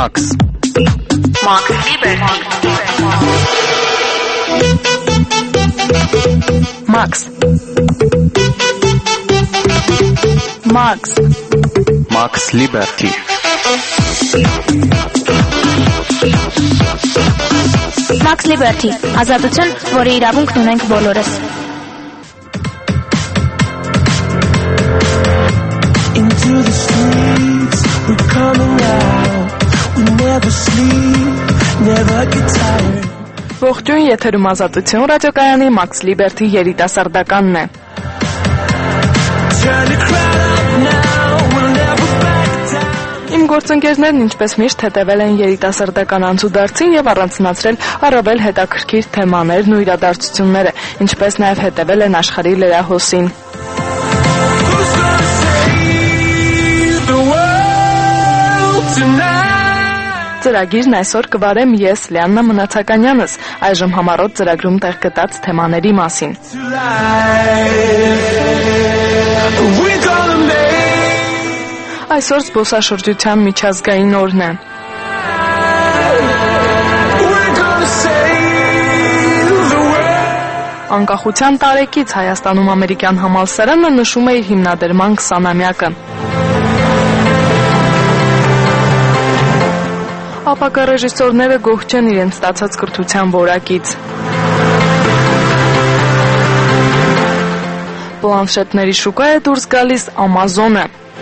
Max Liberty. Max Liberty. Max Liberty. Ազատություն, որի իրավունքն ունենք բոլորս։ Into the streets, we're coming out. We never sleep, never get tired. Ողջույն, եթերում Ազատություն ռադիոկայանի Max Liberty երիտասարդականն է։ Իմ գործընկերներն ինչպես միշտ հետևել են երիտասարդական անցուդարձին եւ առանձնացրել առավել հետաքրքիր թեմաներն ու իրադարձությունները, ինչպես նաեւ հետևել են աշխարհի լրահոսին։ Ծրագիրն այսօր կվարեմ ես, Լիաննա Մնացականյանս, այժմ համառոտ ծրագրում տեղ գտած թեմաների մասին։ Այսօր զբոսաշրջության միջազգային օրն է։ Անկախության տարեկից Հայաստանում ամերիկյան համալսարանը նշում է իր հիմնադրման 20-ամյակը։ Ապակա ռեժիսորները գոհ չեն իրենց ստացած կրթության որակից։ Պլանշետների շուկա է դուրս գալիս Amazon-ը։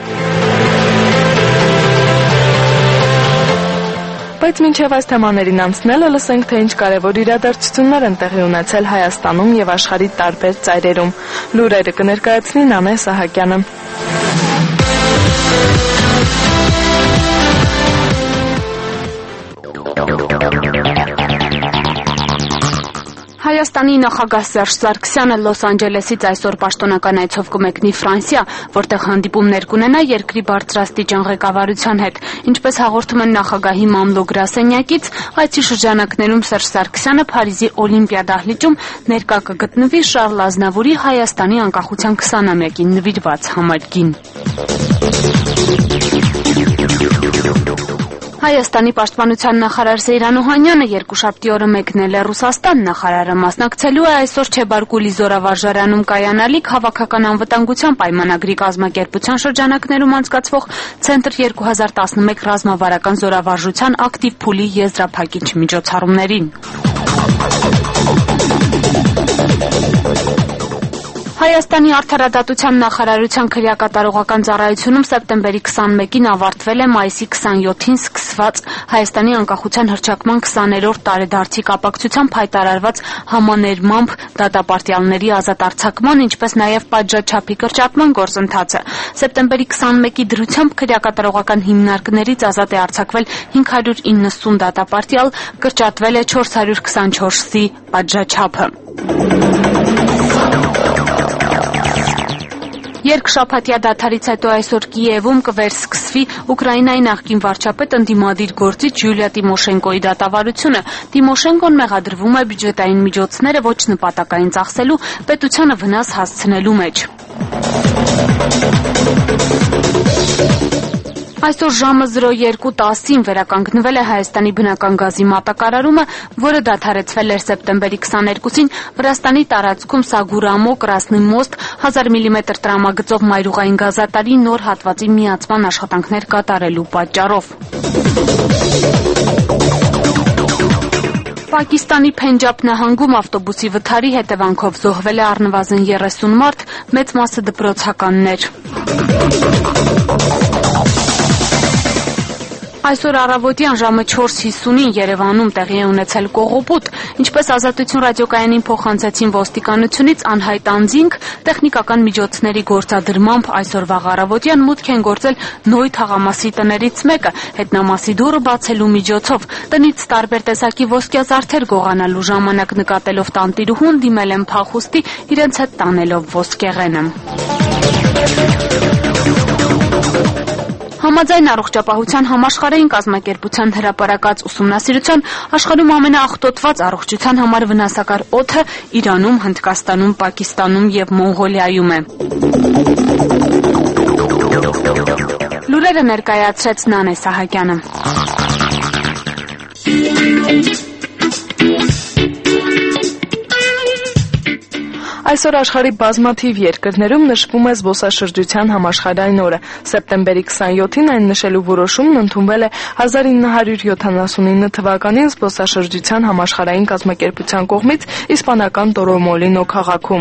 Բայց մինչև այս թեմաներին անցնելը լսենք, թե ինչ կարևոր իրադարձություններ են տեղի ունեցել Հայաստանում եւ աշխարհի տարբեր ծայրերում։ Լուրերը կներկայացնի Նանե Սահակյանը։ Հայաստանի նախագահ Սերժ Սարգսյանը Լոս Անջելեսից այսօր պաշտոնական այցով կմեկնի Ֆրանսիա, որտեղ հանդիպումներ կունենա երկրի բարձրաստիճան ղեկավարության հետ։ Ինչպես հաղորդում են նախագահի մամլո գրասենյակից, այցի շրջանակներում Սերժ Սարգսյանը Փարիզի Օլիմպիա դահլիճում ներկա կգտնվի Շարլ Ազնավուրի Հայաստանի անկախության 20-ամյակին նվիրված համերգին։ Հայաստանի պաշտպանության նախարար Սեյրան Օհանյանը երկուշաբթի օրը մեկնել է Ռուսաստան։ Նախարարը մասնակցելու է այսօր Չեբարկուլի զորավարժարանում կայանալիք հավաքական անվտանգության պայմանագրի կազմակերպության շրջանակներում անցկացվող Ցենտր 2011 ռազմավարական զորավարժության ակտիվ փուլի եզրափակիչ միջոցառումներին։ Հայաստանի արդարադատության նախարարության քրեակատարողական ծառայությունում սեպտեմբերի 21-ին ավարտվել է մայիսի 27-ին սկսված Հայաստանի անկախության հռչակման 20-րդ տարեդարձի կապակցությամբ հայտարարված համաներմամբ դատապարտյալների ազատ արձակման, ինչպես նաև պատժաչափի կրճատման գործընթացը։ Սեպտեմբերի 21-ի դրությամբ քրեակատարողական հիմնարկներից ազատ է արձակվել 590 դատապարտյալ, կրճատվել է 424-ի պատժաչափը։ Երկշաբաթյա դադարից հետո այսօր Կիևում կվերսկսվի Ուկրաինայի նախկին վարչապետ ընդդիմադիր գործիչ Յուլիա Տիմոշենկոյի դատավարությունը։ Տիմոշենկոն մեղադրվում է բյուջետային միջոցները ոչ նպատակային ծախսելու, պետությանը վնաս հասցնելու մեջ։ Այսօր ժամը 02:10-ին վերականգնվել է Հայաստանի բնական գազի մատակարարումը, որը դադարեցվել էր սեպտեմբերի 22-ին Վրաստանի տարածքում Սագուրամո Կրասնի մոստ 1000 մմ տրամագծով մայրուղային գազատարի նոր հատվածի միացման աշխատանքներ կատարելու պատճառով։ Պակիստանի Փենջաբ նահանգում ավտոբուսի վթարի հետևանքով զոհվել է առնվազն 30 մարդ, մեծ մասը դպրոցականներ։ Այսօր առավոտյան ժամը 4:50-ին Երևանում տեղի է ունեցել կողոպուտ, ինչպես Ազատություն ռադիոկայանին փոխանցեցին ոստիկանությունից անհայտ անձինք, տեխնիկական միջոցների գործադրմամբ այսօր վաղ առավոտյան մուտք են գործել Նոյ թաղամասի տներից մեկը, հետնամասի դուռը բացելու միջոցով։ Տնից տարբեր տեսակի ոսկյազարդեր գողանալու ժամանակ նկատելով տանտիրուհուն դիմել են փախուստի, իրենց հետ տանելով ոսկեղենը։ Համաձայն առողջապահության համաշխարհային կազմակերպության հրապարակած ուսումնասիրության աշխարհում ամենաաղտոտված առողջության համար վնասակար օդը Իրանում, Հնդկաստանում, Պակիստանում եւ Մոնղոլիայում է։ Լուրերը ներկայացրեց Նանե Սահակյանը։ Այսօր աշխարհի բազմաթիվ երկրներում նշվում է զբոսաշրջության համաշխարհային օրը։ Սեպտեմբերի 27-ին այն նշելու որոշումն ընդունվել է 1979 թվականին զբոսաշրջության համաշխարհային կազմակերպության կողմից իսպանական Տորոմոլինո քաղաքում։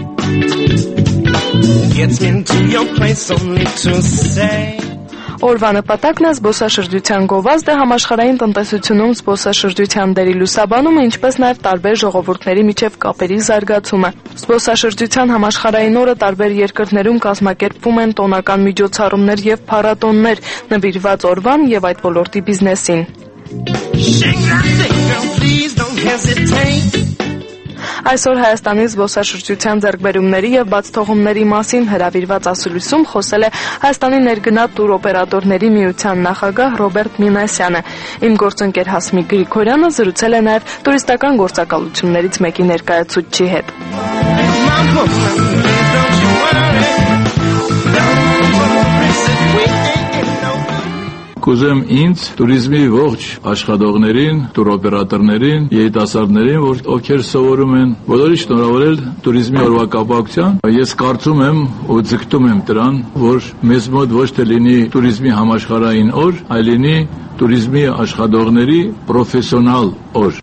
Օրվա նպատակն է զբոսաշրջության գովազդը համաշխարհային տնտեսությունում զբոսաշրջության դերի լուսաբանումը, ինչպես նաև տարբեր ժողովուրդների միջև կապերի զարգացումը։ Զբոսաշրջության համաշխարհային օրը տարբեր երկրներում կազմակերպվում են տոնական միջոցառումներ եւ փառատոններ, նվիրված օրվան եւ այդ ոլորտի բիզնեսին։ Այսօր Հայաստանի զբոսաշրջության ձեռքբերումների եւ բացթողումների մասին հրավիրված ասուլիսում խոսել է Հայաստանի ներգնա տուրօպերատորների միության նախագահ Ռոբերտ Մինասյանը։ Իմ գործընկեր Հասմիկ Գրիգորյանը զրուցել է նաեւ տուրիստական գործակալություններից մեկի ներկայացուցչի հետ։ Կուզեմ ինձ туриզմի ողջ աշխատողներին, տուրօպերատորներին, երիտասարդներին, ովքեր սովորում են, բոլորի շնորհավորել туриզմի օրվա կապակցությամբ։ Ես կարծում եմ ու ձգտում եմ դրան, որ մեզ մոտ ոչ թե լինի туриզմի համաշխարհային օր, այլ լինի туриզմի աշխատողների պրոֆեսիոնալ օր։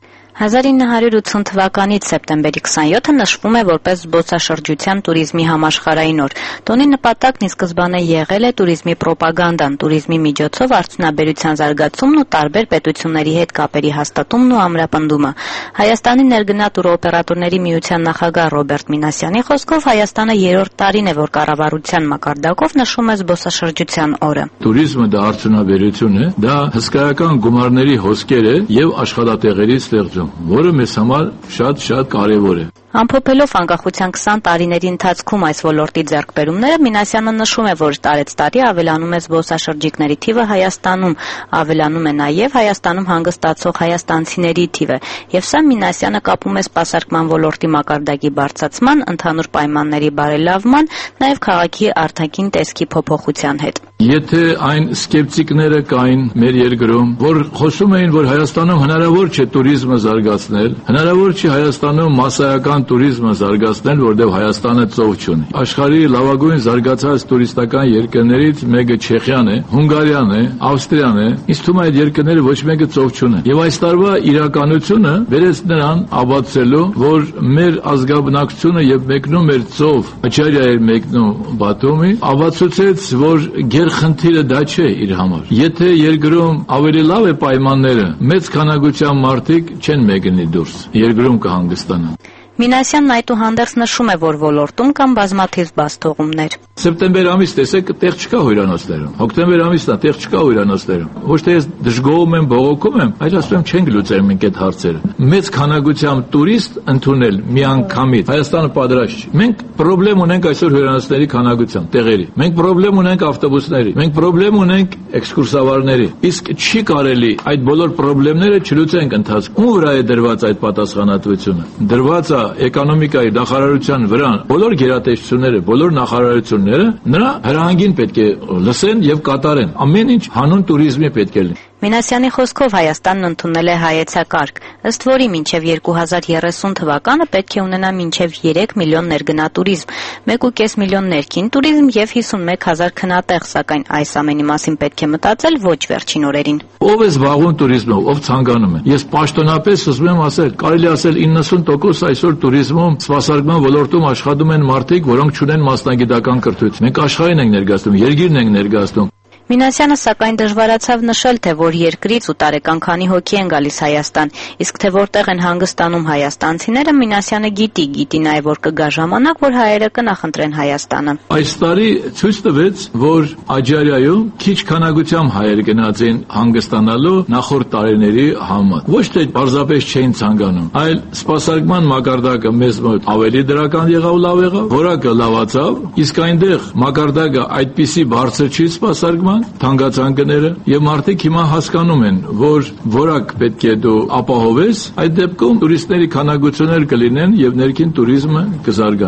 1980 թվականից սեպտեմբերի 27-ը նշվում է որպես զբոսաշրջության туриզմի համաշխարհային օր։ Տոնի նպատակն ի սկզբանե եղել է туриզմի պրոպագանդան, туриզմի միջոցով արդյունաբերության զարգացումն ու տարբեր պետությունների հետ կապերի հաստատումն ու ամրապնդումը։ Հայաստանի ներգնա տուրօպերատորների միության նախագահ Ռոբերտ Մինասյանի խոսքով Հայաստանը երրորդ տարին է, որ կառավարության մակարդակով նշում է զբոսաշրջության օրը։ Туриզմը դա արդյունաբերություն է, դա հսկայական գումարների հոսքեր է եւ աշխատատեղերի ստեղծում, որը մեզ համար շատ կարևոր է։ Ամփոփելով անկախության 20 տարիների ընթացքում այս ոլորտի ձեռքբերումները, Մինասյանը նշում է, որ տարեցտարի ավելանում է զբոսաշրջիկների թիվը Հայաստանում, ավելանում է նաև Հայաստանում հանգստացող հայաստանցիների թիվը, եւ սա Մինասյանը կապում է սպասարկման ոլորտի մակարդակի բարձրացման, ընդհանուր պայմանների բարելավման, նաև քաղաքի արտաքին տեսքի փոփոխության հետ։ Եթե այն սկեպտիկները կային մեր երկրում, որ խոսում էին, որ Հայաստանում հնարավոր չէ туриզմը զարգացնել, հնարավոր չէ Հայաստանում մասսայական туриզմը զարգացնել, որտեղ Հայաստանը ծով չունի։ Աշխարհի լավագույն զարգացած տուրիստական երկրներից մեկը Չեխիան է, Հունգարիան է, Ավստրիան է։ Ինձ թվում է այդ երկրները ոչ մեկը ծով չունեն։ Եվ այս տարվա իրականությունը վերեց նրան ապացուցելու, որ մեր ազգաբնակչությունը եւ մեկնում էր ծով, Աջարիա էր մեկնում Բաթումի, ապացուցեց, որ խնդիրը դա չէ իր համար։ Եթե երկրում ավելի լավ է պայմանները, մեծ քանակությամբ մարդիկ չեն մեկնի դուրս, երկրում կհանգստանան։ Մինասյանն այդուհանդերձ նշում է, որ ոլորտում կան բազմաթիվ բացթողումներ։ Սեպտեմբեր ամիս տեսեք, տեղ չկա հյուրանոցներում։ Հոկտեմբեր ամիսն է, տեղ չկա հյուրանոցներում։ Ոչ թե ես դժգոհում եմ, բողոքում եմ, այլ ասում եմ չենք լուծել մենք այդ հարցերը։ Մեծ քանակությամբ տուրիստ ընդունել միանգամից Հայաստանը պատրաստ չի։ Մենք խնդրեմ ունենք այսօր հյուրանոցների քանակությամբ, տեղերի։ Մենք խնդրեմ ունենք ավտոբուսների։ Մենք խնդրեմ ունենք էքսկուրսավարների։ Իսկ չի կարելի այդ բոլոր խնդիրները չլուծենք ընթացքում։ Ո՞ւմ վրա է դրված այդ պատասխանատվությունը։ Դրված է էկոնոմիկայի նախարարության վրա բոլոր գերատեսչությունները, բոլոր նախարարությունները նրա հրահանգին պետք է լսեն եւ կատարեն։ Ամեն ինչ հանուն туриզմի պետք է լինի։ Մինասյանի խոսքով Հայաստանն ընդունել է հայեցակարգ, ըստ որի մինչև 2030 թվականը պետք է ունենա մինչև 3 միլիոն ներգնա туриզմ, 1.5 միլիոն ներքին туриզմ եւ 51,000 քնատեղ, սակայն այս ամենի մասին պետք է մտածել ոչ վերջին օրերին։ Ով է զբաղվում туриզմով, ով ցանկանում է։ Ես պաշտոնապես ուզում եմ ասել, կարելի ասել 90% այսօր туриզմում սպասարկման ոլորտում աշխատում են մարդիկ, որոնք չունեն մասնագիտական կրթություն։ Մենք աշխարհին ենք ներկայացնում, երկիրն ենք ներկայացնում։ Մինասյանը սակայն դժվարացավ նշել, թե որ երկրից ու տարեկան քանի հոգի են գալիս Հայաստան, իսկ թե որտեղ են հանգստանում հայաստանցիները, Մինասյանը գիտի նաև որ կգա ժամանակ, որ հայերը կնախընտրեն Հայաստանը։ Այս տարի ցույց տվեց, որ Աջարիայում քիչ քանակությամբ հայեր գնացին հանգստանալու նախորդ տարիների համեմատ։ Ոչ թե պարզապես չէին ցանկանում, այլ սպասարկման մակարդակը մեզ մոտ ավելի դրական եղավ, լավ եղավ, որակը լավացավ, իսկ այնտեղ մակարդակը այդպիսի բարձր չի սպասարկման թանկացանկները եւ մարդիկ հիմա հասկանում են, որ որակ պետք է դու ապահովես, այդ դեպքում տուրիստների քանակություններ կլինեն եւ ներքին туриզմը կզարգանա։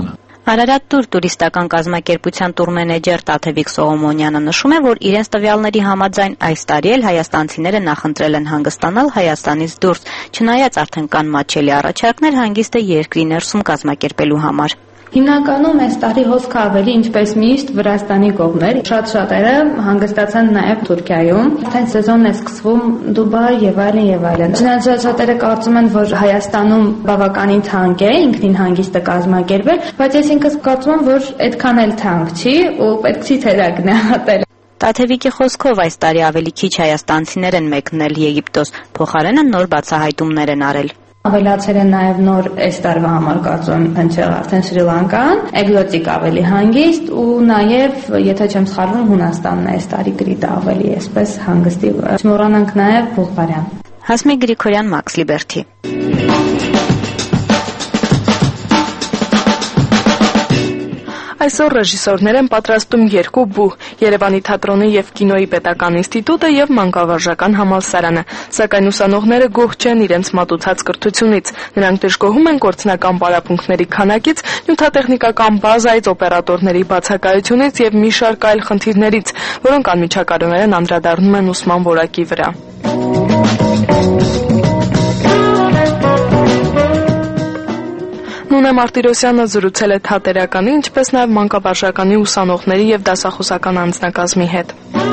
Արարատ տուր տուրիստական կազմակերպության տուրմենեջեր Տաթևիկ Սողոմոնյանը նշում է, որ իրենց տվյալների համաձայն այս տարի էլ հայաստանցիները նախընտրել են հանգստանալ Հայաստանից դուրս, չնայած արդեն կան մատչելի առաջարկներ հանգիստը երկրի ներսում կազմակերպելու համար։ Հիմնականում այս տարի հոսքը ավելի ինչպես միշտ Վրաստանի կողմեր, շատ-շատերը հանգստացան նաև Թուրքիայում, արդեն սեզոնն է սկսվում Դուբայ եւ այլն եւ այլն։ Չնայած շատերը կարծում են, որ Հայաստանում բավականին թանկ է ինքնին հանգիստը կազմակերպել, բայց ես ինքս կարծում եմ, որ այդքան էլ թանկ չի ու պետք չի թերակ գնահատել։ Տաթևիկի խոսքով այս տարի ավելի քիչ հայաստանցիներ են մեկնել Եգիպտոս, փոխարենը նոր բացահայտումներ են արել։ Ավելացել են նաև նոր այս տարվա համար կարծում եմ հնչել արդեն Շրի Լանկան, էկզոտիկ ավելի հանգիստ ու նաև, եթե չեմ սխալվում, Հունաստանն է այս տարի գրիտը ավելի այսպես հանգստի։ Չմոռանանք նաև Բուլղարիան։ Հասմիկ Գրիգորյան, Max Liberty։ Այսօր ռեժիսորներ են պատրաստում երկու բուհ՝ Երևանի թատրոնի եւ կինոյի պետական ինստիտուտը եւ մանկավարժական համալսարանը, սակայն ուսանողները գոհ չեն իրենց մատուցած կրթությունից։ Նրանք դժգոհում են գործնական պարապմունքների քանակից, նյութատեխնիկական բազայից, օպերատորների բացակայությունից եւ մի շարք այլ խնդիրներից, որոնք անմիջականորեն անդրադառնում են ուսման որակի վրա։ Նունե Մարտիրոսյանը զրուցել է թատերականի, ինչպես նաև մանկավարժականի ուսանողների եւ դասախոսական անձնակազմի հետ։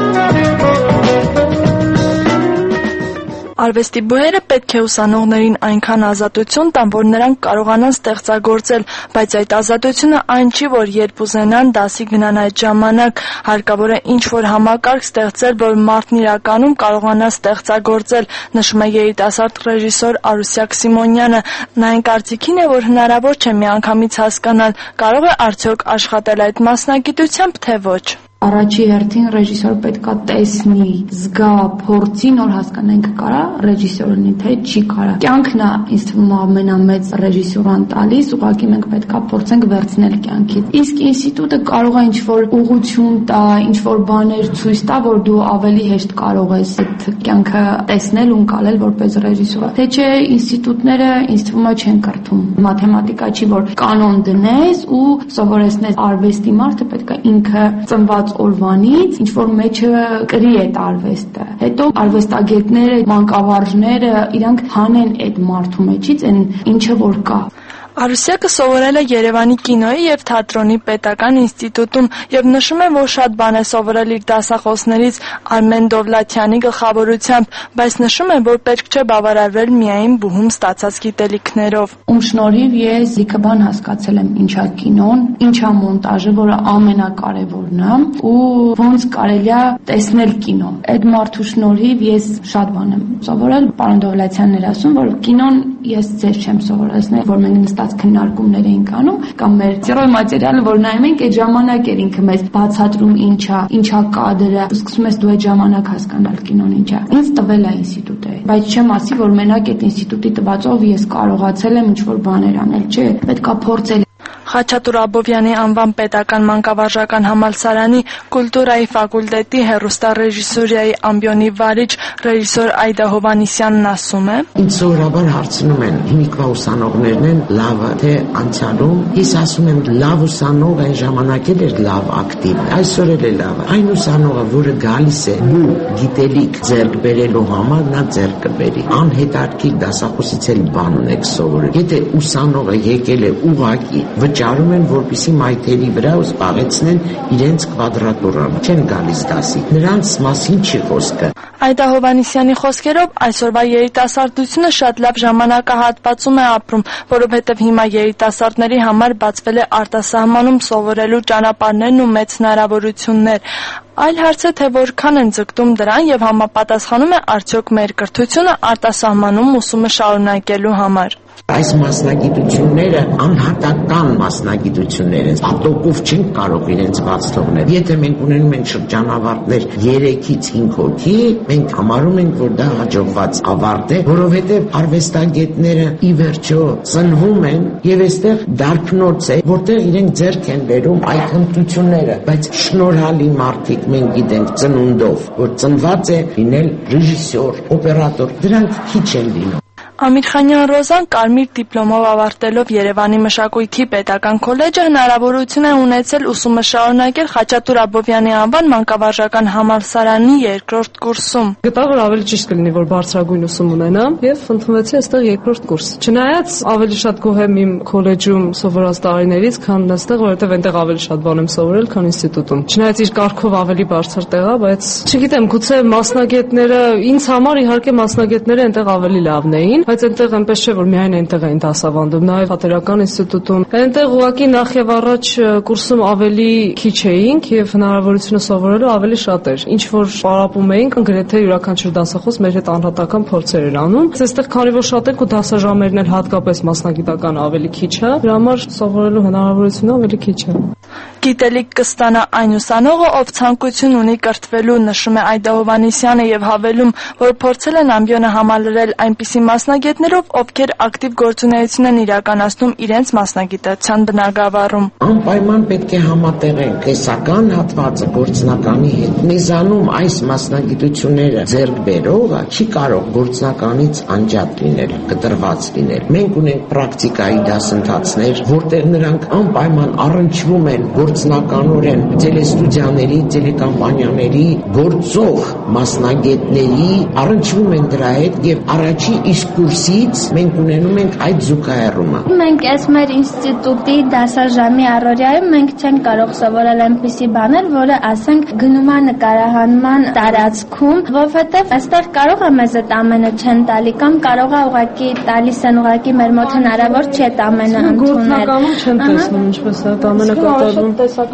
Արվեստի բուհերը պետք է ուսանողներին այնքան ազատություն տան, որ նրանք կարողանան ստեղծագործել, բայց այդ ազատությունը այն չի, որ երբ ուզենան դասի գնան այդ ժամանակ, հարկավոր է ինչ-որ համակարգ ստեղծել, որ մարդն իրականում կարողանա ստեղծագործել, նշում է երիտասարդ ռեժիսոր Արուսյակ Սիմոնյանը։ Նա այն կարծիքին է, որ հնարավոր չէ միանգամից հասկանալ, կարող է արդյոք աշխատել այդ մասնագիտությամբ, թե ոչ։ Առաջի հերթին ռեժիսոր պետքա տեսնի, զգա, փորձի, նոր հասկանանք կարա ռեժիսորնի թե չի կարա։ Կյանքն է ինձ թվում ամենամեծ ռեժիսուրան տալիս, ուղղակի մենք պետքա փորձենք վերցնել կյանքից։ Իսկ ինստիտուտը կարող է ինչ-որ ուղղություն տա, ինչ-որ բաներ ցույց տա, որ դու ավելի հեշտ կարող ես այդ կյանքը տեսնել ու ընկալել որպես ռեժիսոր։ Թե չէ ինստիտուտները ինձ թվում է չեն կրթում։ Մաթեմատիկա չի, որ կանոն դնես ու սովորեցնես արվեստի մարդը պետքա ինքը ծնված օրվանից ինչ-որ մեջը կրի այդ արվեստը։ Հետո արվեստագետները, մանկավարժները իրանք հանեն այդ մարդու մեջից այն ինչը որ կա։ Արուսյակը սովորել է Երևանի կինոյի եւ թատրոնի պետական ինստիտուտում եւ նշում է, որ շատ բան է սովորել իր դասախոսներից Արմեն Դովլաթյանի գլխավորությամբ, բայց նշում է, որ պետք չէ բավարարվել միայն բուհում ստացած գիտելիքներով։ Ում շնորհիվ ես լիքը բան հասկացել եմ ինչա կինոն, ինչա մոնտաժը, որը ամենակարևորն է, ու ոնց կարելի է տեսնել կինո։ Այդ մարդու շնորհիվ ես շատ բան եմ սովորել։ Պարոն Դովլաթյանն էր ասում, որ կինոն ես ձեզ չեմ սովորեցնել, որ մենք նստած քննարկումներ էինք անում, կամ մեր ծիրոյ մատերիալը, որ նայում ենք, այդ ժամանակ էր ինքը մեզ բացատրում ինչա կադրը, սկսում ես դու այդ ժամանակ հասկանալ կինոն ինչա։ Ինձ տվել է ինստիտուտը, բայց չեմ ասի, որ մենակ այդ ինստիտուտի տվածով ես կարողացել եմ ինչ-որ բաներ անել, չէ, պետքա փորձել։ Խաչատուր Աբովյանի անվան պետական մանկավարժական համալսարանի կուլտուրայի ֆակուլտետի հեռուստառեժիսուրիայի ամբիոնի վարիչ ռեժիսոր Այդա Հովանիսյանն ասում է. Ինձ սովորաբար հարցնում են հիմիկվա ուսանողներն են լավը թե անցյալում, ես ասում եմ լավ ուսանող այն ժամանակ էր լավ ակտիվ, այսօր էլ է լավը։ Այն ուսանողը, որը գալիս է ու գիտելիք ձեռք բերելու համար, նա ձեռք կբերի։ Անհետաքրքիր դասախոսից էլ բան ունեք սովորել։ Եթե ուսանողը եկել է ուղղակի վճարում են, որպեսզի մայթերի վրա զբաղեցնեն իրենց կվադրատուրան, չեն գալիս դասի։ Նրանց մասին չի խոսքը։ Այդա Հովանիսյանի խոսքերով այսօրվա երիտասարդությունը շատ լավ ժամանակահատվածում է ապրում, որովհետև հիմա երիտասարդների համար բացվել է արտասահմանում սովորելու ճանապարհներն ու մեծ հնարավորություններ։ Այլ հարց է, թե որքան են ձգտում դրան եւ համապատասխանում է արդյոք մեր կրթությունը արտասահմանում ուսումը շարունակելու համար։ Այս մասնագիտությունները անհատական մասնագիտություններ են, պատոկով չենք կարող իրենց բաց թողնել։ Եթե մենք ունենում ենք շրջանավարտներ 3-ից 5 հոգի, մենք համարում ենք, որ դա հաջողված ավարտ է, որովհետև արվեստագետները ի վերջո ծնվում են եւ այստեղ դարբնոց է, որտեղ իրենք ձեռք են բերում այդ հմտությունները, բայց շնորհալի մարդիկ մենք գիտենք ծնունդով, որ ծնված է լինել ռեժիսոր, օպերատոր, դրանք քիչ են լինում։ Ամիրխանյան Ռոզան կարմիր դիպլոմով ավարտելով Երևանի մշակույթի պետական քոլեջը հնարավորություն է ունեցել ուսումը շարունակել Խաչատուր Աբովյանի անվան մանկավարժական համալսարանի երկրորդ կուրսում։ Գտա որ ավելի ճիշտ կլինի որ բարձրագույն ուսում ունենամ եւ ընդունվեցի այստեղ երկրորդ կուրս։ Չնայած ավելի շատ գոհ եմ իմ քոլեջում սովորած տարիներից, քան այստեղ, որովհետեւ այնտեղ ավելի շատ բան եմ սովորել, քան ինստիտուտում։ Չնայած իր կարգով ավելի բարձր տեղ է, բայց չգիտեմ, գուցե մասնագետները ինձ համար իհարկե մասնագետները այնտեղ ավելի լավն էին, բայց այնտեղ այնպես չէ որ միայն այնտեղ էին դասավանդում, նաև Թատերական ինստիտուտում։ Այնտեղ ուղղակի նախ եւ առաջ կուրսում ավելի քիչ էինք եւ հնարավորությունը սովորելու ավելի շատ էր։ Ինչ որ պարապում էինք, գրեթե յուրաքանչյուր դասախոս մեր հետ անհատական փորձեր էր անում։ Այստեղ քանի որ շատ ենք ու դասաժամերն էլ հատկապես մասնագիտական ավելի քիչ է, դրա համար սովորելու հնարավորությունը ավելի քիչ է։ Գիտելիք կստանա այն ուսանողը, ով ցանկություն ունի կրթվելու, նշում է Այդա Հովհաննիսյանը եւ հավելում, որ փորձել են ամբիոնը համալրել այնպիսի մասնագետներով, ովքեր ակտիվ գործունեություն են իրականացնում իրենց մասնագիտության բնագավառում։ Անպայման պետք է համատեղենք տեսական հատվածը գործնականի հետ։ Մեզանում այս մասնագիտությունները ձեռք բերողը չի կարող գործնականից անջատ լինել, կտրված լինել։ Մենք ունենք պրակտիկայի դասընթացներ, որտեղ նրանք անպայման առնչվում են գործնականորեն տելեստուդիաների, տելեկամպանիաների գործող մասնագետների առնչվում են դրա հետ եւ առաջի իսկ կուրսից մենք ունենում ենք այդ զուգահեռումը։ Մենք այս մեր ինստիտուտի դասաժամի առօրյայում մենք չենք կարող սովորել այնպիսի բաներ, որը ասենք գնում է նկարահանման տարածքում, որովհետեւ այստեղ կարող է մեզ այդ ամենը չեն տալի կամ կարող է ուղղակի տալիս են ուղղակի մեր մոտ հնարավոր չի այդ ամենը ընդունել։ Գործնականում չեն տեսնում ինչպես է այդ ամենը կատարվում։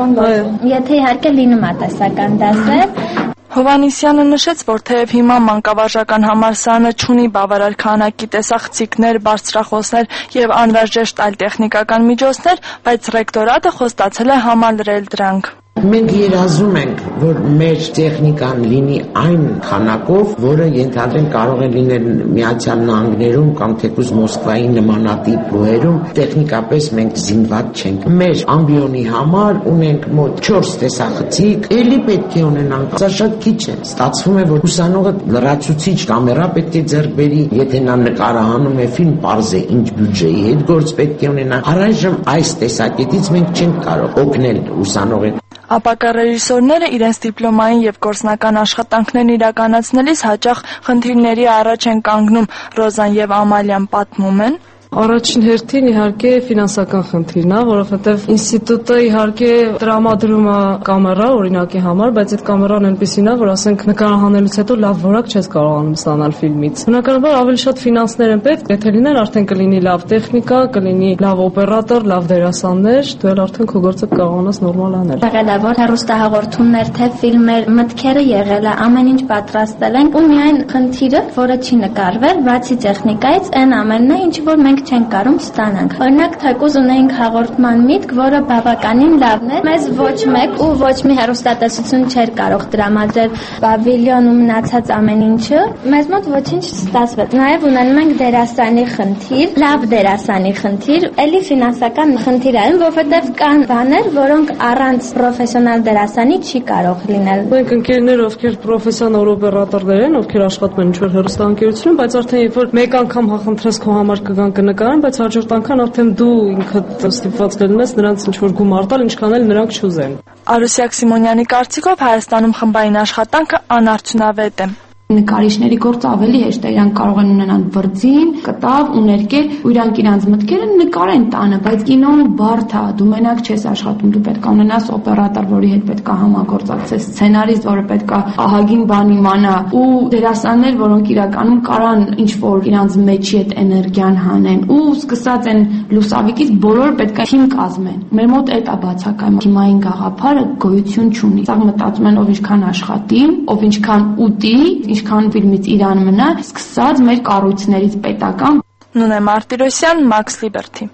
Եթե իհարկե լինում է տեսական դասեր։ Հովհաննիսյանը նշեց, որ թեև հիմա մանկավարժական համալսարանը չունի բավարար քանակի տեսախցիկներ, բարձրախոսներ եւ անհրաժեշտ այլ տեխնիկական միջոցներ, բայց ռեկտորատը խոստացել է համալրել դրանք։ Մենք երազում ենք, որ մեր տեխնիկան լինի այն քանակով, որը ենթադրենք կարող է լինել Միացյալ Նահանգներում կամ թեկուզ Մոսկվայի նմանատիպ բուհերում, տեխնիկապես մենք զինված չենք։ Մեր ամբիոնի համար ունենք մոտ 4 տեսախցիկ, ելի պետք է ունենանք, սա շատ քիչ է։ Ստացվում է, որ ուսանողը լրացուցիչ կամերա պետք է ձեռք բերի, եթե նա նկարահանում է ֆիլմ, պարզ է ինչ բյուջեի հետ գործ պետք է ունենա։ Առայժմ այս տեսակետից մենք չենք կարող օգնել ուսանողին։ Ապակա ռեժիսորները իրենց դիպլոմային եւ գործնական աշխատանքներն իրականացնելիս հաճախ խնդիրների առաջ են կանգնում։ Ռոզան եւ Ամալիան պատմում են. Առաջին հերթին իհարկե ֆինանսական խնդիրն է, որովհետև ինստիտուտը իհարկե տրամադրում է կամերա օրինակի համար, բայց այդ կամերան այնպեսին է, որ ասենք նկարահանելուց հետո լավ որակ չես կարողանում ստանալ ֆիլմից։ Բնականաբար ավելի շատ ֆինանսներ են պետք, եթե լինեն արդեն կլինի լավ տեխնիկա, կլինի լավ օպերատոր, լավ դերասաններ, դու էլ արդեն քո գործը կկարողանաս նորմալ անել։ Եղել է որ հեռուստահաղորդումներ, թե ֆիլմեր, մտքերը եղել է, ամեն ինչ պատրաստել են, ու միայն խնդիրը, որը չի նկարվել, բացի տեխնիկայից, այն ամենն է, ինչ որ մենք չենք կարող ստանանք։ Օրինակ թեկուզ ունենք հաղորդման միտք, որը բավականին լավն է։ Մեզ ոչ մեկ ու ոչ մի հեռուստատեսություն չէր կարող տրամադրել պավիլյոնում մնացած ամեն ինչը։ Մեզ մոտ ոչինչ ստացվեց։ Նաև ունենում ենք դերասանի խնդիր, լավ դերասանի խնդիր, էլի ֆինանսական խնդիր այն, որովհետև կան բաներ, որոնք առանց պրոֆեսիոնալ դերասանի չի կարող լինել։ Մենք ընկերներ, ովքեր պրոֆեսիոնալ օպերատորներ են, ովքեր աշխատում են ինչ-որ հեռուստաընկերությունում, բայց արդեն երբ որ մեկ անգամ հախնդրես քո համար կգան կնկարեն, բայց հաջորդ անգամ արդեն դու ինքդ ստիպված կլինես նրանց ինչ-որ գումար տալ, ինչքան էլ նրանք չուզեն։ Արուսյակ Սիմոնյանի կարծիքով Հայաստանում խմբային աշխատանքը անարդյունավետ է։ Նկարիչների գործը ավելի հեշտ է, իրանք կարող են ունենալ վրձին, կտավ ու ներկեր, ու իրանք իրանց մտքերը նկարեն տանը, բայց կինոն բարդ է, դու մենակ չես աշխատում, դու պետք է ունենաս օպերատոր, որի հետ պետք է համագործակցես, սցենարիստ, որը պետք է ահագին բան իմանա, ու դերասաններ, որոնք իրականում կարան ինչ-որ իրանց մեջի այդ էներգիան հանեն, ու սկսած են լուսավիկից բոլորը պետք է թիմ կազմեն։ Մեր մոտ այդ է բացակայում։ Թիմային գաղափարը գոյություն չունի։ Սա մտածում են ով ինչքան աշխատի, ով ինչքան ուտի, ինչքան ֆիլմից իրան մնա, սկսած մեր կառույցներից պետական։ Նունե Մարտիրոսյան, Max Liberty։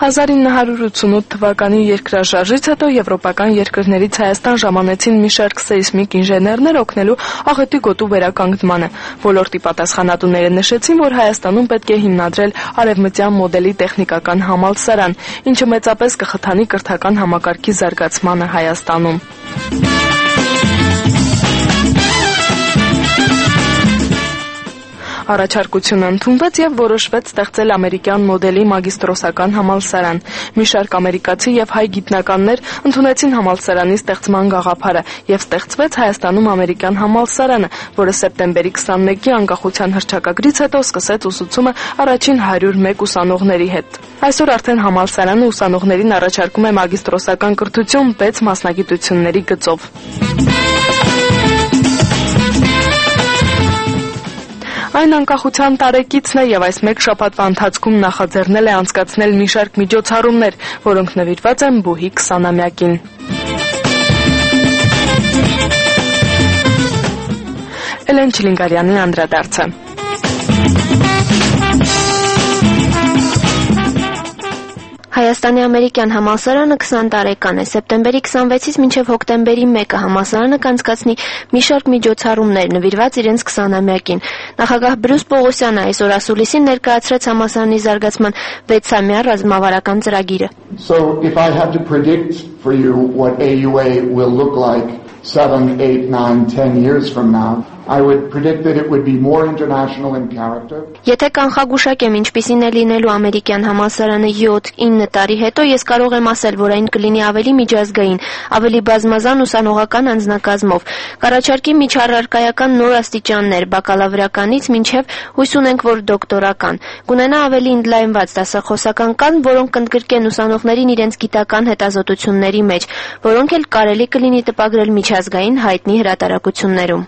1988 թվականի երկրաշարժից հետո եվրոպական երկրներից Հայաստան ժամանեցին մի շարք սեյսմիկ ինժեներներ օգնելու աղետի գոտու վերականգնմանը։ Ոլորտի պատասխանատուները նշեցին, որ Հայաստանում պետք է հիմնադրել արևմտյան մոդելի տեխնիկական համալսարան, ինչը մեծապես կխթանի կրթական համակարգի զարգացմանը Հայաստանում։ Առաջարկությունը ընդունվեց եւ որոշվեց ստեղծել ամերիկյան մոդելի մագիստրոսական համալսարան։ Մի շարք ամերիկացի եւ հայ գիտնականներ ընդունեցին համալսարանի ստեղծման գաղափարը եւ ստեղծվեց Հայաստանում ամերիկյան համալսարանը, որը սեպտեմբերի 21-ի անկախության հռչակագրից հետո սկսեց ուսուցումը առաջին 101 ուսանողների հետ։ Այսօր արդեն համալսարանը ուսանողներին առաջարկում է մագիստրոսական կրթություն 6 մասնագիտությունների գծով։ Այն անկախության տարեկիցն է եւ այս մեկ շաբաթվա ընթացքում նախաձեռնել է անցկացնել մի շարք միջոցառումներ, որոնք նվիրված են բուհի 20-ամյակին։ Էլեն Չիլինգարյանի անդրադարձը։ Հայաստանի ամերիկյան համալսարանը 20 տարեկան է։ Սեպտեմբերի 26-ից մինչև հոկտեմբերի 1-ը համալսարանը կանցկացնի մի շարք միջոցառումներ նվիրված իրենց 20-ամյակին։ Նախագահ Բրյուս Պողոսյանը այսօր ասուլիսին ներկայացրեց համալսարանի զարգացման 6-ամյա ռազմավարական ծրագիրը։ So if I had to predict for you what AUA will look like 7, 8, 9, 10 years from now, I would predict that it would be more international in character. Եթե կանխագուշակեմ ինչպիսին է լինելու ամերիկյան համալսարանը 7-9 տարի հետո, ես կարող եմ ասել, որ այն կլինի ավելի միջազգային, ավելի բազմազան ուսանողական անձնակազմով։ Կառաջարկի միջառարկայական նոր աստիճաններ, բակալավրականից մինչև հույս ունենք, որ դոկտորական։ Կունենա ավելի ընդլայնված դասախոսական կան, որոնք կընդգրկեն ուսանողներին իրենց գիտական հետազոտությունների մեջ, որոնք էլ կարելի կլինի տպագրել միջազգային հայտնի հրատարակություններում։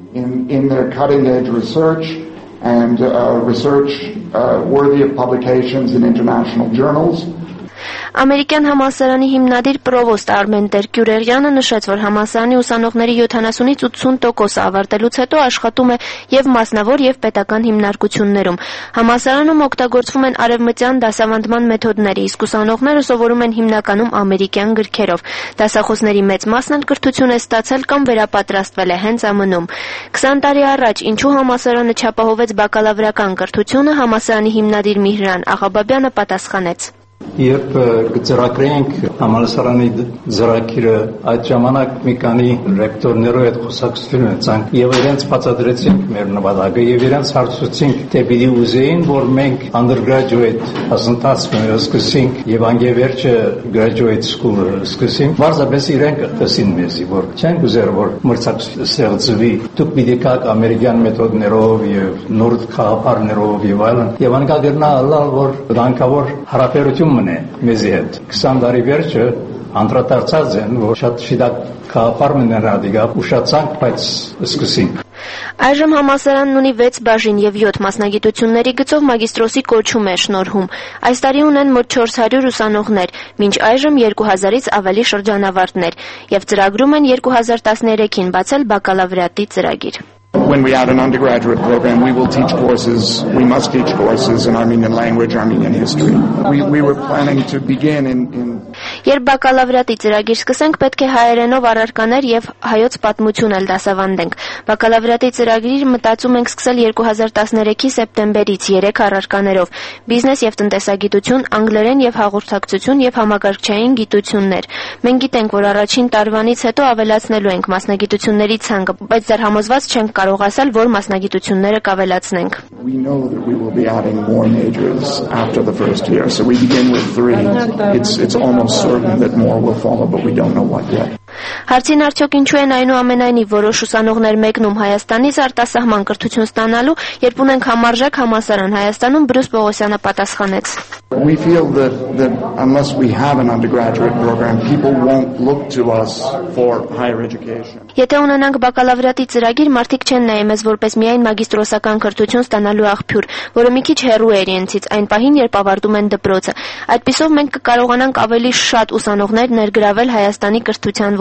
In their cutting-edge research and research worthy of publications in international journals. Ամերիկյան համալսարանի հիմնադիր պրովոստ Արմեն Տեր-Կյուրեղյանը նշեց, որ համալսարանի ուսանողների 70-ից 80%-ը ավարտելուց հետո աշխատում է եւ մասնավոր եւ պետական հիմնարկություններում։ Համալսարանում օգտագործվում են արևմտյան դասավանդման մեթոդներ, իսկ ուսանողները սովորում են հիմնականում ամերիկյան գրքերով։ Դասախոսների մեծ մասն էլ կրթություն է ստացել կամ վերապատրաստվել է հենց ԱՄՆ-ում։ 20 տարի առաջ ինչու համալսարանը չապահովեց բակալավրական կրթությունը, համալսարանի հիմնադիր Միհրան Աղաբաբյանը պատասխանեց. Երբ կծրագրենք համալսարանի ծրագիրը, այդ ժամանակ մի քանի ռեկտորներով հետ խոսակցություն ունեցանք եւ իրենց բացատրեցինք մեր նպատակը եւ իրենց հարցուցինք, թե պիտի ուզեին, որ մենք undergraduate հասնտացումը սկսենք եւ անգևերջը graduate school սկսենք, բարձրապես իրենք տեսին մեզի, որ չեն ուզեր, որ մրցակցություն ստեղծվի, դուք պիտի կաք ամերիկյան մեթոդներով եւ նոր խաղապարներով եւ այլն, եւ անկագրնա ալալ, որ դանկավոր հարաբերություն մնե մեզի հետ 20 տարի վերջը անդրադարձած են, որ շատ շիդակ խաղապարներ ադիգա ուշացանք, բայց սկսենք։ Այժմ համալսարանն ունի 6 բաժին եւ 7 մասնագիտությունների գծով մագիստրոսի կոչում է շնորհում։ Այս տարի ունեն մոտ 400 ուսանողներ, մինչ այժմ 2000-ից ավելի շրջանավարտներ եւ ծրագրում են 2013-ին բացել բակալավրիատի ծրագիր։ When we add an undergraduate program, we will teach courses, we must teach courses in Armenian language, Armenian history. We were planning to begin in Երբ բակալավրիատի ծրագիր սկսենք, պետք է հայերենով առարկաներ եւ հայոց պատմություն էլ դասավանդենք։ Բակալավրիատի ծրագիր մտածում ենք սկսել 2013-ի սեպտեմբերից 3 առարկաներով՝ բիզնես եւ տնտեսագիտություն, անգլերեն եւ հաղորդակցություն եւ համակարգչային գիտություններ։ Մենք գիտենք, որ առաջին տարվանից հետո ավելացնելու ենք մասնագիտությունների ցանկը, բայց դեռ համոզված չենք կարող ասել, որ մասնագիտությունները կավելացնենք։ We know that we will be adding more majors after the first year, so we begin with 3. It's almost certain that more will follow, but we don't know what yet. Հարցին արդյոք ինչու են այնուամենայնիվ որոշ ուսանողներ մեկնում Հայաստանից արտասահման կրթություն ստանալու, երբ ունենք համարժեք համալսարան Հայաստանում, Բրյուս Պողոսյանը պատասխանեց. We feel that unless we have an undergraduate program, people won't look to us for higher education. Եթե ունենանք բակալավրիատի ծրագիր, մարդիկ չեն նայի մեզ որպես միայն մագիստրոսական կրթություն ստանալու աղբյուր, որը մի քիչ հեռու է իրենցից այն պահին, երբ ավարտում են դպրոցը։ Այդպիսով մենք կկարողանանք ավելի շատ ուսանողներ ներգրավել Հայաստանի կրթության ոլորտում,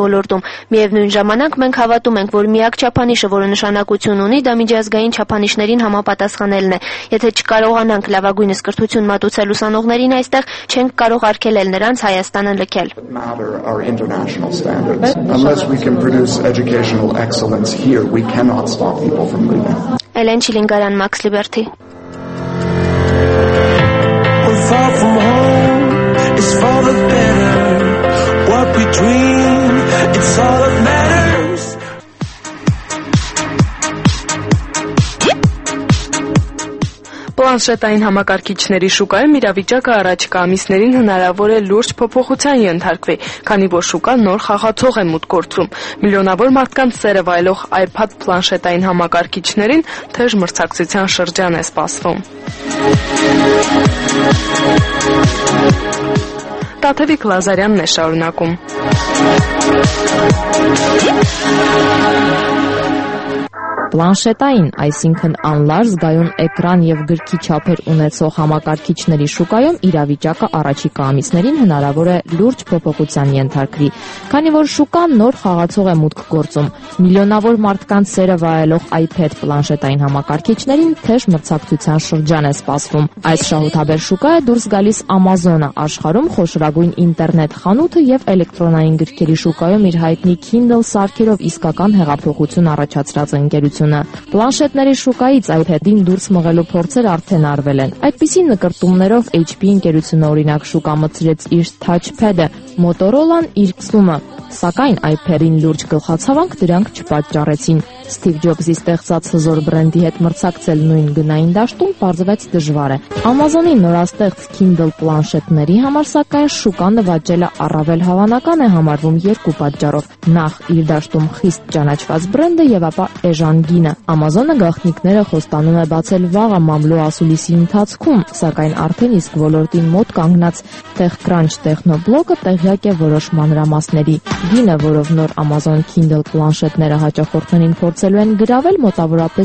կազմում։ Միևնույն ժամանակ մենք հավատում ենք, որ միակ չափանիշը, որը նշանակություն ունի, դա միջազգային չափանիշներին համապատասխանելն է։ Եթե չկարողանանք լավագույնս կրթություն մատուցել ուսանողներին այստեղ, չենք կարող արգելել նրանց Հայաստանը լքել։ Unless we can produce educational excellence here, we cannot stop people from leaving. Էլեն Չիլինգարյան, Max Liberty. We're far from home, it's for the better. What we dream, it's all that matters. Պլանշետային համակարգիչների շուկայում իրավիճակը առաջիկա ամիսներին հնարավոր է լուրջ փոփոխության ենթարկվի, քանի որ շուկան նոր խաղացող է մուտք գործում։ Միլիոնավոր մարդկանց սերը վայելող iPad պլանշետային համակարգիչներին թեժ մրցակցության շրջան է սպասվում։ Տաթևիկ Լազարյանն է շարունակում։ Պլանշետային, այսինքն անլար զգայուն էկրան եւ գրքի չափեր ունեցող համակարգիչների շուկայում իրավիճակը առաջիկա ամիսներին հնարավոր է լուրջ փոփոխության ենթարկվի, քանի որ շուկան նոր խաղացող է մուտք գործում։ Միլիոնավոր մարդկանց սերը վայելող iPad պլանշետային համակարգիչներին թեժ մրցակցության շրջան է սպասվում։ Այս շահութաբեր շուկա է դուրս գալիս Amazon-ը, աշխարհում խոշորագույն ինտերնետ խանութը եւ էլեկտրոնային գրքերի շուկայում իր հայտնի Kindle սարքերով իսկական հեղափոխություն առաջացրած ընկերություն։ Պլանշետների շուկայից iPad-ին դուրս մղելու փորձեր արդեն արվել են։ Այդպիսի նկրտումներով HP ընկերությունը օրինակ շուկա մտցրեց իր Touchpad-ը, Motorola-ն իր Xoom-ը, սակայն iPad-ին լուրջ գլխացավանք դրանք չպատճառեցին։ Steve Jobs-ի ստեղծած հզոր բրենդի հետ մրցակցել նույն գնային դաշտում պարզվեց դժվար է։ Amazon-ի նորաստեղծ Kindle պլանշետների համար սակայն շուկան նվաճելը առավել հավանական է համարվում երկու պատճառով։ Նախ իր դաշտում խիստ ճանաչված բրենդը եւ ապա էժան գինը։ Amazon-ը գաղտնիքները խոստանում է բացել վաղը մամլո ասուլիսի ընթացքում, սակայն արդեն իսկ ոլորտին մոտ կանգնած TechCrunch տեխնոբլոգը տեղյակ է որոշ մանրամասների։ Գինը, որով նոր Amazon Kindle պլանշետները հաճախորդներին փորձելու են գրավել, մոտավորապես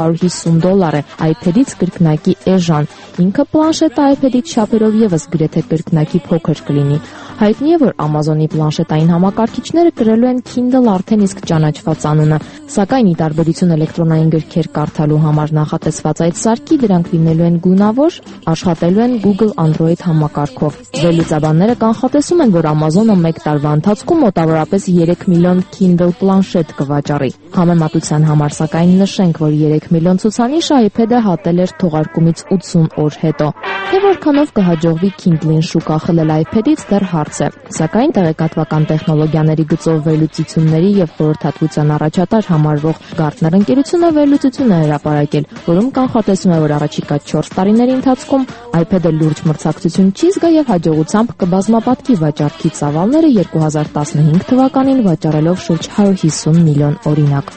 $250 է, iPad-ից կրկնակի էժան։ Ինքը պլանշետը iPad-ի չափերով եւս գրեթե կրկնակի փոքր կլինի։ Հայտնի է, որ Amazon-ի պլանշետային համակարգիչները կրելու են Kindle արդեն իսկ ճանաչված անունը, սակայն ի տարբերություն էլեկտրոնային գրքեր կարդալու համար նախատեսված այդ սարքի, դրանք լինելու են գունավոր, աշխատելու են Google Android համակարգով։ Վերլուծաբանները կանխատեսում են, որ Amazon-ը 1 տարվա ընթացքում մոտավորապես 3 միլիոն Kindle պլանշետ կվաճառի։ Համեմատության համար սակայն նշենք, որ 3 միլիոն ցուցանիշ iPad-ը հատել էր թողարկումից 80 օր հետո։ Թե որքանով կհաջողվի Kindle-ին շուկա խլել iPad-ից դեռ հարց է։ Սակայն տեղեկատվական տեխնոլոգիաների գծով վերլուծությունների եւ խորհրդատվության առաջատար համարվող Gartner ընկերությունը վերլուծություն է հրապարակել, որում կանխատեսում է, որ առաջիկա 4 տարիների ընթացքում iPad-ը լուրջ մրցակցություն չի զգա եւ հաջողությամբ կբազմապատկի վաճառքի ծավալները 2015 թվականին վաճառելով շուրջ 150 միլիոն օրինակ։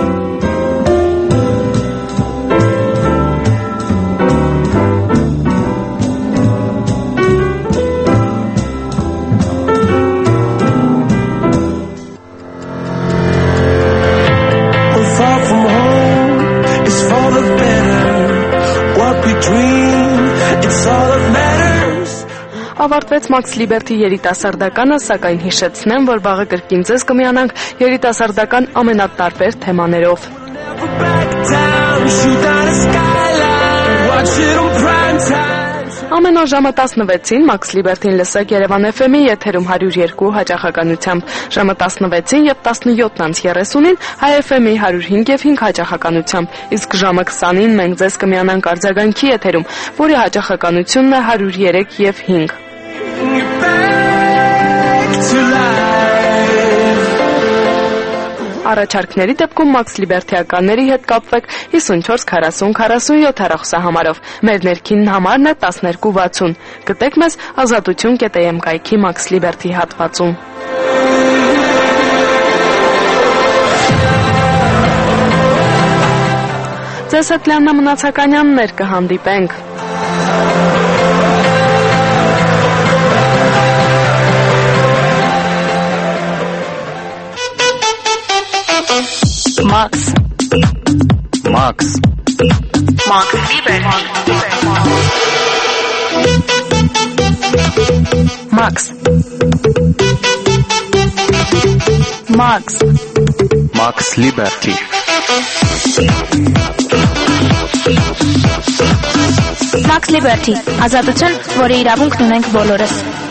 Ավարտվեց Max Liberty երիտասարդականը, սակայն հիշեցնեմ, որ վաղը կրկին ձեզ կմիանանք երիտասարդական ամենատարբեր թեմաներով։ Ամեն օր ժամը 16-ին Max Liberty-ն լսեք Երևան FM-ի եթերում 102 հաճախականությամբ, ժամը 16-ին եւ 17:30-ին Հայ FM-ի 105 եւ 5 հաճախականությամբ, իսկ ժամը 20-ին մենք ձեզ կմիանանք արձագանքի եթերում, որի հաճախականությունն է 103 եւ 5։ Առաջարկների դեպքում Max Liberty-ականների հետ կապվեք 54 40 47 հեռախոսահամարով։ Մեր ներքին համարն է 1260։ Գտեք մեզ ազատություն.am կայքի Max Liberty հատվածում։ Ձեզ հետ Լիաննա Մնացականյաններ կհանդիպենք։ Max Liberty. Max Max Liberty. Max Liberty, ազատություն, որի իրավունքն ունենք բոլորս։